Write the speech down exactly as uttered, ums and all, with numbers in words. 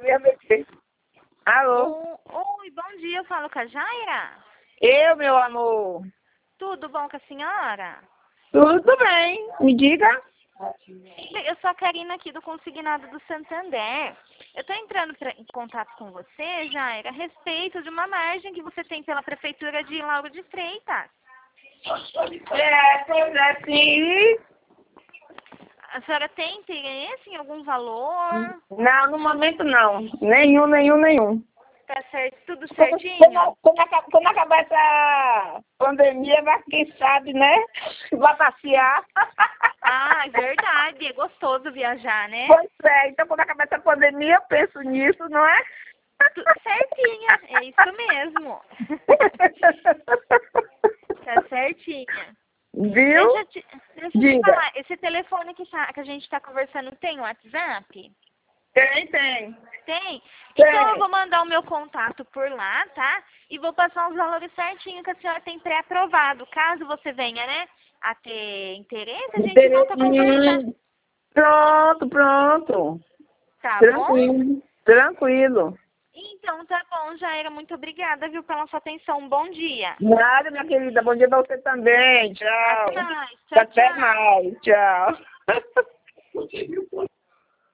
dia, bebê. Alô? O- Oi, bom dia, eu falo com a Jaira. Eu, meu amor. Tudo bom com a senhora? Tudo bem. Me diga. Eu sou a Karina aqui do Consignado do Santander. Eu estou entrando pra, em contato com você, Jaira, a respeito de uma margem que você tem pela Prefeitura de Lauro de Freitas. É, pois é, sim. A senhora tem interesse em algum valor? Não, no momento não. Nenhum, nenhum, nenhum. Tá certo, tudo Quando, certinho? quando, acabar, quando acabar essa pandemia, vai, quem sabe, né? Vai passear. Ah, é verdade, é gostoso viajar, né? Pois é, então quando acabar essa pandemia, eu penso nisso, não é? Tudo certinha, é isso mesmo. Tá certinha. Viu? Deixa eu te, deixa eu te Diga. falar, esse telefone que, tá, que a gente está conversando tem WhatsApp? Tem, tem. Tem? Tem. Então eu vou mandar o meu contato por lá, tá? E vou passar os valores certinho que a senhora tem pré-aprovado. Caso você venha, né, a ter interesse, a gente volta a conversar. Hum, Pronto, pronto. Tá bom? Tranquilo, tranquilo. Então tá bom, Jaira. Muito obrigada, viu, pela sua atenção. Um bom dia. Nada, minha querida. Bom dia pra você também. Tchau. Até mais. Tchau, Até tchau. mais. Tchau.